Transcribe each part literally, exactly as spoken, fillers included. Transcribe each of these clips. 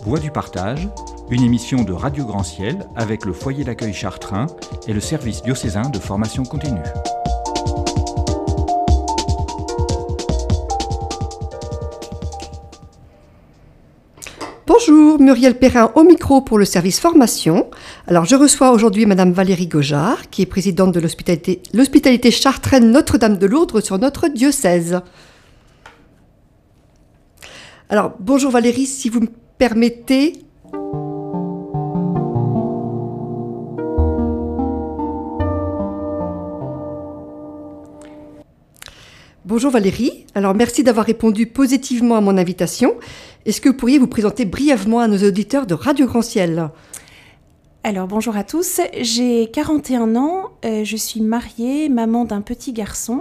Voix du partage, une émission de Radio Grand Ciel avec le foyer d'accueil Chartrain et le service diocésain de formation continue. Bonjour, Muriel Perrin au micro pour le service formation. Alors je reçois aujourd'hui Madame Valérie Gaujard, qui est présidente de l'hospitalité, l'hospitalité chartraine Notre-Dame de Lourdes sur notre diocèse. Alors bonjour Valérie, si vous me permettez. Bonjour Valérie, alors merci d'avoir répondu positivement à mon invitation. Est-ce que vous pourriez vous présenter brièvement à nos auditeurs de Radio Grand Ciel ? Alors bonjour à tous, j'ai quarante et un ans, euh, je suis mariée, maman d'un petit garçon.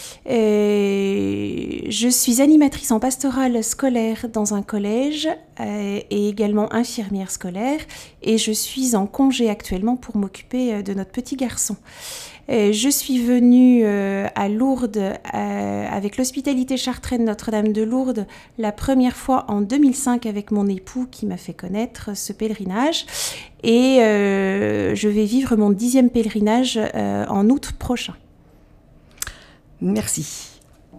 Euh, je suis animatrice en pastorale scolaire dans un collège euh, et également infirmière scolaire et je suis en congé actuellement pour m'occuper euh, de notre petit garçon. Euh, je suis venue euh, à Lourdes euh, avec l'hospitalité chartraine Notre-Dame de Lourdes la première fois en deux mille cinq avec mon époux qui m'a fait connaître ce pèlerinage et euh, je vais vivre mon dixième pèlerinage euh, en août prochain. Merci.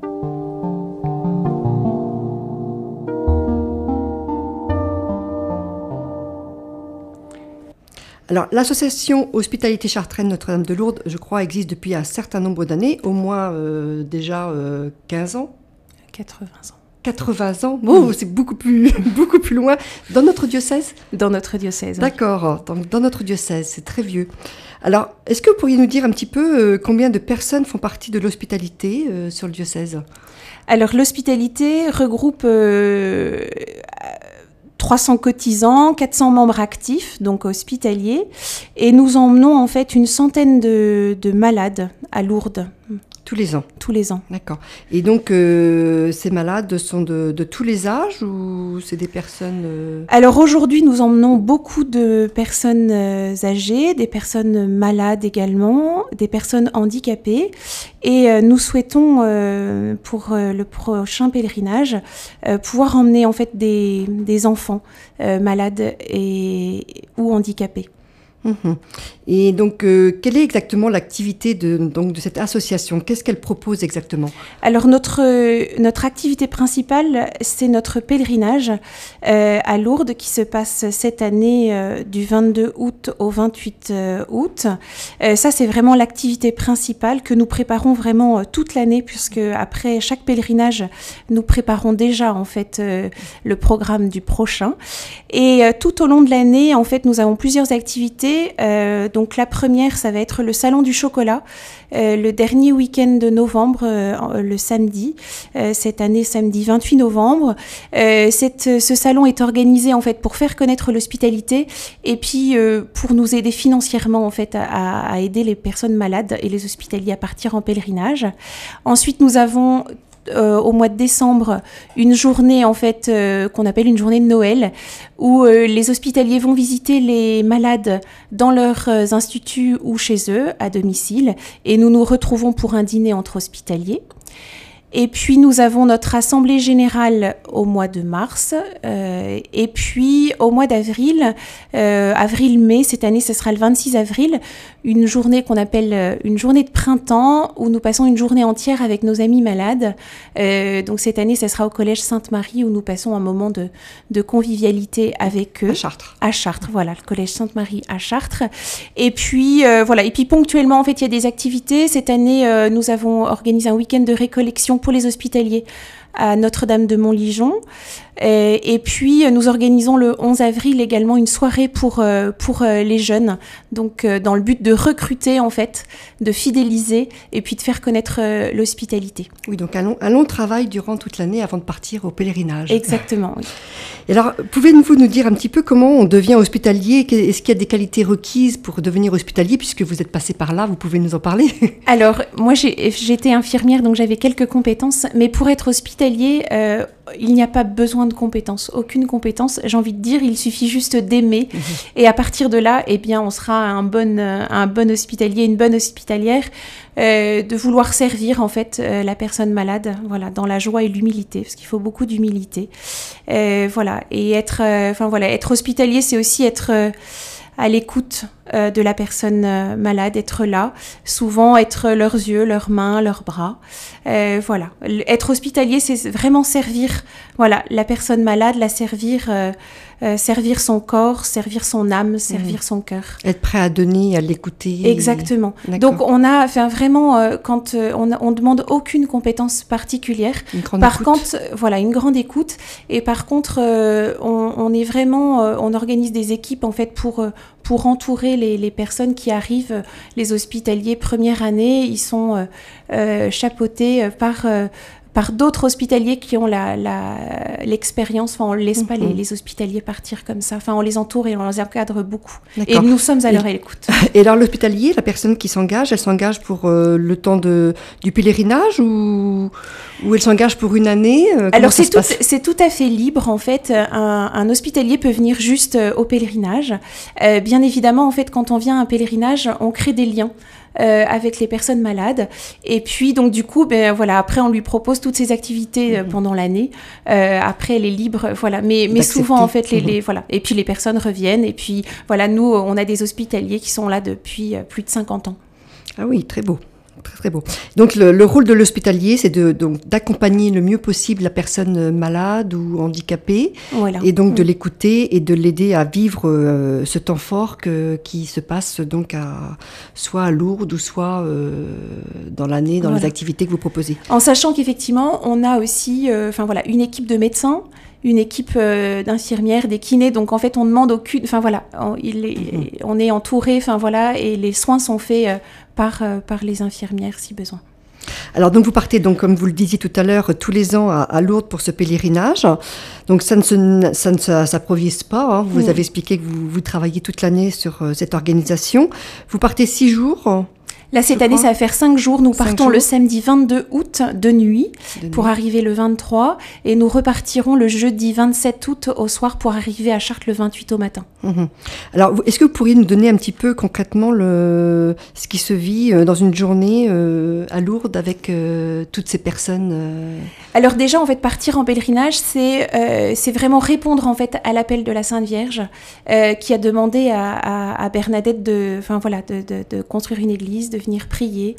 Alors, l'association Hospitalité Chartraine Notre-Dame de Lourdes, je crois, existe depuis un certain nombre d'années, au moins euh, déjà euh, quinze ans. quatre-vingts ans. quatre-vingts ans, oh, oui. C'est beaucoup plus, beaucoup plus loin. Dans notre diocèse ? Dans notre diocèse. D'accord, dans, dans notre diocèse, c'est très vieux. Alors, est-ce que vous pourriez nous dire un petit peu euh, combien de personnes font partie de l'hospitalité euh, sur le diocèse ? Alors, l'hospitalité regroupe euh, trois cents cotisants, quatre cents membres actifs, donc hospitaliers, et nous emmenons en fait une centaine de, de malades à Lourdes. Tous les ans. Tous les ans. D'accord. Et donc, euh, ces malades sont de, de tous les âges ou c'est des personnes... Euh... Alors aujourd'hui, nous emmenons beaucoup de personnes euh, âgées, des personnes malades également, des personnes handicapées. Et euh, nous souhaitons, euh, pour euh, le prochain pèlerinage, euh, pouvoir emmener en fait des, des enfants euh, malades et, ou handicapés. Mmh. Et donc, euh, quelle est exactement l'activité de, donc, de cette association ? Qu'est-ce qu'elle propose exactement ? Alors, notre, euh, notre activité principale, c'est notre pèlerinage euh, à Lourdes qui se passe cette année euh, du vingt-deux août au vingt-huit août. Euh, ça, c'est vraiment l'activité principale que nous préparons vraiment euh, toute l'année, puisque après chaque pèlerinage, nous préparons déjà en fait euh, le programme du prochain. Et euh, tout au long de l'année, en fait, nous avons plusieurs activités. Euh, donc la première, ça va être le salon du chocolat, euh, le dernier week-end de novembre, euh, le samedi, euh, cette année samedi vingt-huit novembre. Euh, cette, ce salon est organisé en fait pour faire connaître l'hospitalité et puis euh, pour nous aider financièrement en fait à, à aider les personnes malades et les hospitaliers à partir en pèlerinage. Ensuite, nous avons Euh, au mois de décembre, une journée en fait euh, qu'on appelle une journée de Noël, où euh, les hospitaliers vont visiter les malades dans leurs euh, instituts ou chez eux, à domicile, et nous nous retrouvons pour un dîner entre hospitaliers. Et puis nous avons notre assemblée générale au mois de mars, euh, et puis au mois d'avril, euh, avril-mai, cette année ce sera le vingt-six avril, une journée qu'on appelle une journée de printemps, où nous passons une journée entière avec nos amis malades. Euh, donc cette année, ce sera au collège Sainte-Marie, où nous passons un moment de, de convivialité avec eux. À Chartres. À Chartres, voilà, le collège Sainte-Marie à Chartres. Et puis euh, voilà, et puis ponctuellement, en fait, il y a des activités. Cette année, euh, nous avons organisé un week-end de récollection pour les hospitaliers à Notre-Dame de Montligeon. Et, et puis, nous organisons le onze avril également une soirée pour, euh, pour euh, les jeunes, donc euh, dans le but de recruter, en fait, de fidéliser et puis de faire connaître euh, l'hospitalité. Oui, donc un long, un long travail durant toute l'année avant de partir au pèlerinage. Exactement, oui. Et alors, pouvez-vous nous dire un petit peu comment on devient hospitalier ? Est-ce qu'il y a des qualités requises pour devenir hospitalier ? Puisque vous êtes passé par là, vous pouvez nous en parler ? Alors, moi, j'ai, j'ai été infirmière, donc j'avais quelques compétences, mais pour être hospitalier, hospitalier, euh, il n'y a pas besoin de compétences, aucune compétence. J'ai envie de dire, il suffit juste d'aimer. Mmh. Et à partir de là, eh bien, on sera un bon, un bon hospitalier, une bonne hospitalière, euh, de vouloir servir en fait euh, la personne malade, voilà, dans la joie et l'humilité, parce qu'il faut beaucoup d'humilité. Euh, voilà, et être, enfin euh, voilà, être hospitalier, c'est aussi être euh, à l'écoute euh, de la personne euh, malade, être là, souvent être leurs yeux, leurs mains, leurs bras. Euh, voilà, être hospitalier, c'est vraiment servir, voilà, la personne malade, la servir, euh, euh, servir son corps, servir son âme, servir mmh. son cœur. Être prêt à donner, à l'écouter. Exactement. D'accord. Donc on a, enfin vraiment, euh, quand euh, on, on demande aucune compétence particulière. Une grande par écoute. contre, euh, voilà, une grande écoute. Et par contre, euh, on, on est vraiment, euh, on organise des équipes en fait pour euh, pour entourer les, les personnes qui arrivent, les hospitaliers première année. Ils sont euh, euh, chapeautés par euh, par d'autres hospitaliers qui ont la, la, l'expérience. Enfin, on ne laisse pas mm-hmm. les, les hospitaliers partir comme ça. Enfin, on les entoure et on les encadre beaucoup. D'accord. Et nous sommes à leur écoute. Et alors, l'hospitalier, la personne qui s'engage, elle s'engage pour euh, le temps de, du pèlerinage ou, ou elle s'engage pour une année? euh, Alors, c'est tout, c'est tout à fait libre, en fait. Un, un hospitalier peut venir juste euh, au pèlerinage. Euh, bien évidemment, en fait, quand on vient à un pèlerinage, on crée des liens. Euh, avec les personnes malades. Et puis, donc, du coup, ben, voilà, après, on lui propose toutes ces activités euh, mmh. pendant l'année. Euh, après, elle est libre, voilà. Mais, mais souvent, en fait, les, mmh. les, voilà. Et puis, les personnes reviennent. Et puis, voilà, nous, on a des hospitaliers qui sont là depuis euh, plus de cinquante ans. Ah oui, très beau. Très, très beau. Donc, le, le rôle de l'hospitalier, c'est de, donc, d'accompagner le mieux possible la personne malade ou handicapée, voilà. et donc mmh. de l'écouter et de l'aider à vivre euh, ce temps fort que, qui se passe donc à, soit à Lourdes ou soit euh, dans l'année, dans voilà. les activités que vous proposez. En sachant qu'effectivement, on a aussi euh, voilà, une équipe de médecins, une équipe euh, d'infirmières, des kinés. Donc, en fait, on demande aucune... Enfin, voilà, on, il est, mmh. on est entouré, enfin, voilà, et les soins sont faits euh, par, euh, par les infirmières, si besoin. Alors, donc, vous partez, donc, comme vous le disiez tout à l'heure, tous les ans à, à Lourdes pour ce pèlerinage. Donc, ça ne, se, ça ne s'improvise pas. Hein. Vous mmh. avez expliqué que vous, vous travaillez toute l'année sur euh, cette organisation. Vous partez six jours. Là, cette année, ça va faire cinq jours. Nous partons jours. le samedi vingt-deux août de nuit de pour nuit. arriver le vingt-trois. Et nous repartirons le jeudi vingt-sept août au soir pour arriver à Chartres le vingt-huit au matin. Mmh. Alors, est-ce que vous pourriez nous donner un petit peu concrètement le, ce qui se vit dans une journée euh, à Lourdes avec euh, toutes ces personnes euh... Alors déjà, en fait, partir en pèlerinage, c'est, euh, c'est vraiment répondre en fait à l'appel de la Sainte Vierge euh, qui a demandé à, à, à Bernadette de, enfin voilà, de, de, de construire une église, de venir prier,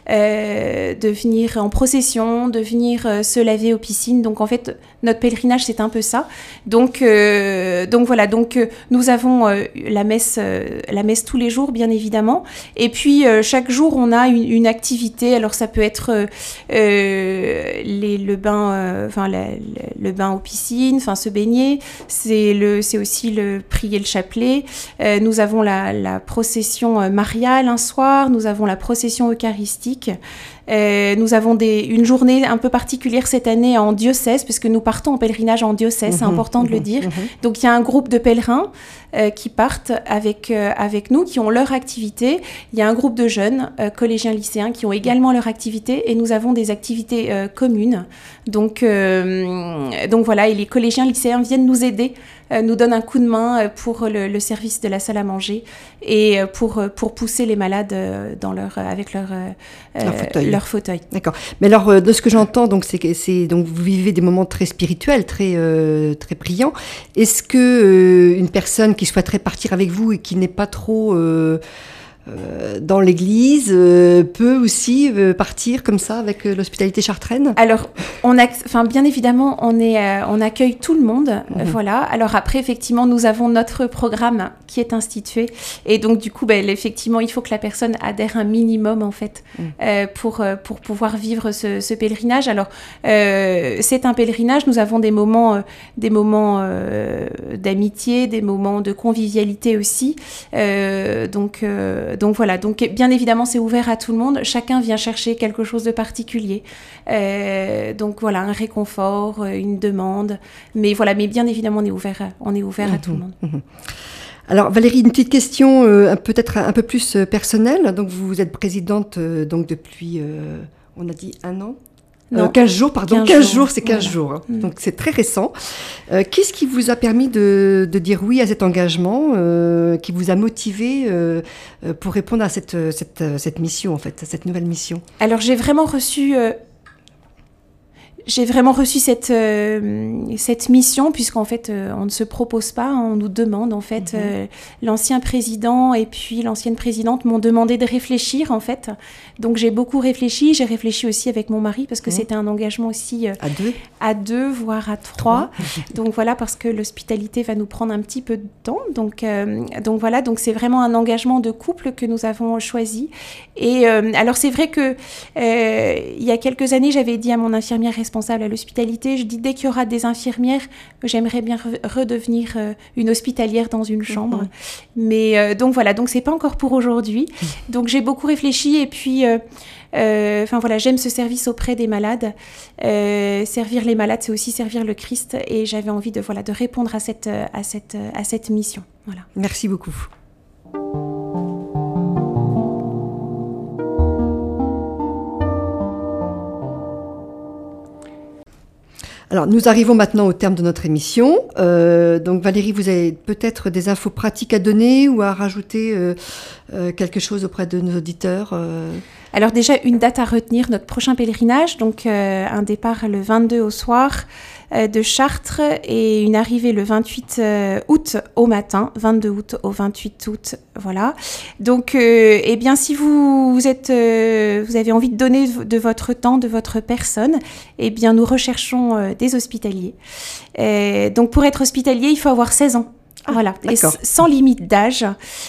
euh, de venir en procession, de venir euh, se laver aux piscines. Donc en fait, notre pèlerinage, c'est un peu ça. Donc, euh, donc voilà, donc euh, nous avons euh, la messe, euh, la messe tous les jours, bien évidemment. Et puis euh, chaque jour, on a une, une activité. Alors ça peut être euh, euh, les, le bain, enfin euh, le, le bain aux piscines, enfin se baigner. C'est le, c'est aussi le prier le chapelet. Euh, nous avons la, la procession euh, mariale un soir. Nous avons la procession eucharistique. Euh, nous avons des, une journée un peu particulière cette année en diocèse, puisque nous partons en pèlerinage en diocèse, mmh, c'est important mmh, de le dire. Mmh. Donc il y a un groupe de pèlerins euh, qui partent avec, euh, avec nous, qui ont leur activité. Il y a un groupe de jeunes, euh, collégiens, lycéens, qui ont également leur activité, et nous avons des activités euh, communes. Donc, euh, donc voilà, et les collégiens, lycéens viennent nous aider, euh, nous donnent un coup de main pour le, le service de la salle à manger et pour, pour pousser les malades dans leur, avec leur, euh, leur fauteuil. Leur fauteuil. D'accord. Mais alors, de ce que j'entends, donc c'est que c'est donc vous vivez des moments très spirituels, très euh, très brillants. Est-ce que euh, une personne qui souhaiterait partir avec vous et qui n'est pas trop euh, euh, dans l'église euh, peut aussi euh, partir comme ça avec euh, l'hospitalité chartraine? Alors, on a, enfin bien évidemment, on est, euh, on accueille tout le monde, mmh. euh, voilà. Alors après, effectivement, nous avons notre programme qui est institué, et donc du coup, ben, effectivement, il faut que la personne adhère un minimum en fait mmh. euh, pour euh, pour pouvoir vivre ce, ce pèlerinage. Alors, euh, c'est un pèlerinage. Nous avons des moments, euh, des moments euh, d'amitié, des moments de convivialité aussi. Euh, donc euh, Donc voilà, donc bien évidemment c'est ouvert à tout le monde, chacun vient chercher quelque chose de particulier, euh, donc voilà, un réconfort, une demande, mais voilà, mais bien évidemment on est ouvert, on est ouvert mmh, à tout le monde. Mmh. Alors Valérie, une petite question euh, peut-être un peu plus euh, personnelle, donc vous êtes présidente euh, donc depuis, euh, on a dit un an Non, euh, quinze jours, pardon, quinze, quinze jours, jours c'est quinze voilà. jours. Hein. Mmh. Donc c'est très récent. Euh, qu'est-ce qui vous a permis de, de dire oui à cet engagement, euh, qui vous a motivé euh, pour répondre à cette, cette, cette mission, en fait, à cette nouvelle mission? Alors j'ai vraiment reçu... Euh... J'ai vraiment reçu cette, euh, cette mission, puisqu'en fait, euh, on ne se propose pas, on nous demande, en fait. Mm-hmm. Euh, l'ancien président et puis l'ancienne présidente m'ont demandé de réfléchir, en fait. Donc, j'ai beaucoup réfléchi. J'ai réfléchi aussi avec mon mari, parce que mm-hmm. c'était un engagement aussi... Euh, à deux À deux, voire à trois. Donc, voilà, parce que l'hospitalité va nous prendre un petit peu de temps. Donc, euh, donc voilà, donc c'est vraiment un engagement de couple que nous avons choisi. Et euh, alors, c'est vrai que euh, il y a quelques années, j'avais dit à mon infirmière responsable à l'hospitalité, je dis dès qu'il y aura des infirmières, j'aimerais bien re- redevenir euh, une hospitalière dans une chambre. Mmh. Mais euh, donc voilà, donc c'est pas encore pour aujourd'hui. Mmh. Donc j'ai beaucoup réfléchi et puis, enfin euh, euh, voilà, j'aime ce service auprès des malades. Euh, servir les malades, c'est aussi servir le Christ, et j'avais envie de voilà de répondre à cette à cette à cette mission. Voilà. Merci beaucoup. Alors, nous arrivons maintenant au terme de notre émission. Euh, donc, Valérie, vous avez peut-être des infos pratiques à donner ou à rajouter euh, euh, quelque chose auprès de nos auditeurs euh... Alors déjà, une date à retenir, notre prochain pèlerinage, donc euh, un départ le vingt-deux au soir euh, de Chartres et une arrivée le vingt-huit août au matin, vingt-deux août au vingt-huit août, voilà. Donc, euh, eh bien, si vous, vous, êtes, euh, vous avez envie de donner de votre temps, de votre personne, eh bien, nous recherchons euh, des hospitaliers. Et donc, pour être hospitalier, il faut avoir seize ans. Ah, voilà, et sans limite d'âge.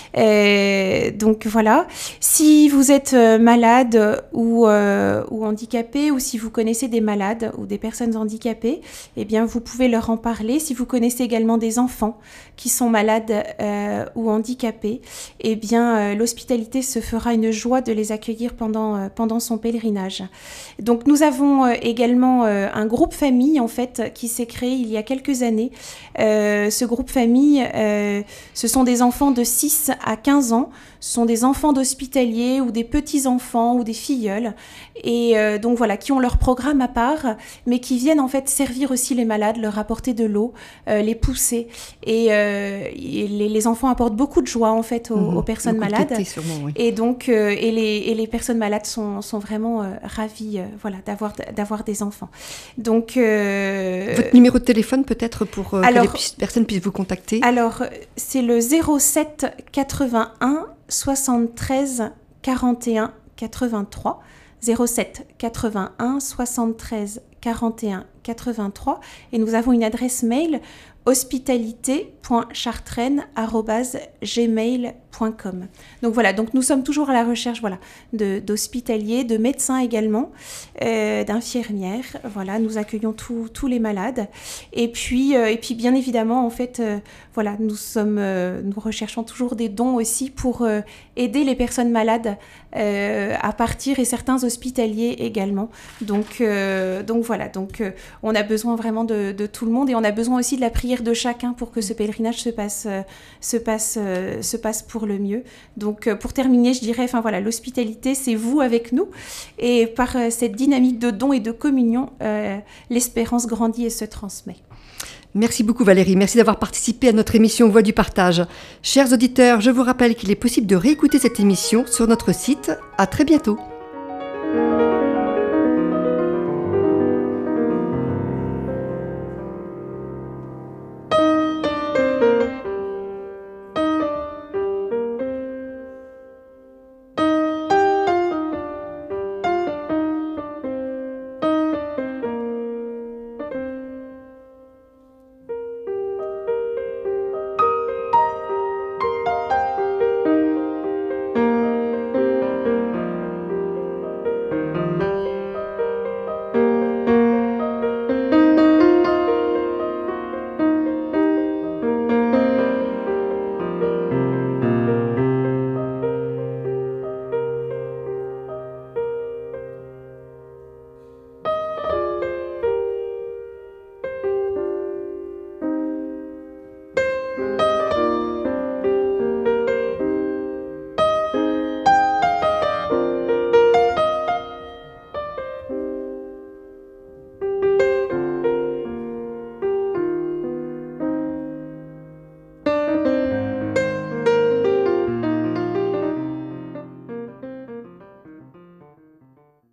Euh, donc voilà, si vous êtes euh, malade ou, euh, ou handicapé, ou si vous connaissez des malades ou des personnes handicapées, eh bien vous pouvez leur en parler. Si vous connaissez également des enfants qui sont malades euh, ou handicapés, eh bien euh, l'hospitalité se fera une joie de les accueillir pendant, euh, pendant son pèlerinage. Donc nous avons euh, également euh, un groupe famille en fait qui s'est créé il y a quelques années. Euh, ce groupe famille, Euh, ce sont des enfants de six à quinze ans, ce sont des enfants d'hospitaliers ou des petits-enfants ou des filleuls, et euh, donc voilà, qui ont leur programme à part, mais qui viennent en fait servir aussi les malades, leur apporter de l'eau, euh, les pousser, et, euh, et les, les enfants apportent beaucoup de joie en fait aux, mmh, aux personnes malades, sûrement, oui. et donc euh, et, les, et les personnes malades sont, sont vraiment euh, ravies euh, voilà, d'avoir, d'avoir des enfants. Donc, euh, votre numéro de téléphone peut-être pour euh, alors, que les pu- personnes puissent vous contacter? Alors, c'est le zéro sept quatre-vingt-un soixante-treize quarante et un quatre-vingt-trois. zéro sept quatre-vingt-un soixante-treize quarante et un quatre-vingt-trois. Et nous avons une adresse mail hospitalité point chartraine arobase gmail point com. Donc voilà, donc nous sommes toujours à la recherche voilà, de, d'hospitaliers, de médecins également, euh, d'infirmières. Voilà, nous accueillons tous, tous les malades. Et puis, euh, et puis bien évidemment, en fait, euh, voilà, nous, sommes, euh, nous recherchons toujours des dons aussi pour euh, aider les personnes malades euh, à partir, et certains hospitaliers également. Donc, euh, donc voilà, donc, euh, on a besoin vraiment de, de tout le monde, et on a besoin aussi de la prière de chacun pour que ce pèlerinage se passe, euh, se passe, euh, se passe pour le mieux. Donc euh, pour terminer, je dirais, enfin voilà, l'hospitalité, c'est vous avec nous, et par euh, cette dynamique de dons et de communion, euh, l'espérance grandit et se transmet. Merci beaucoup Valérie, merci d'avoir participé à notre émission Voix du Partage. Chers auditeurs, je vous rappelle qu'il est possible de réécouter cette émission sur notre site. À très bientôt.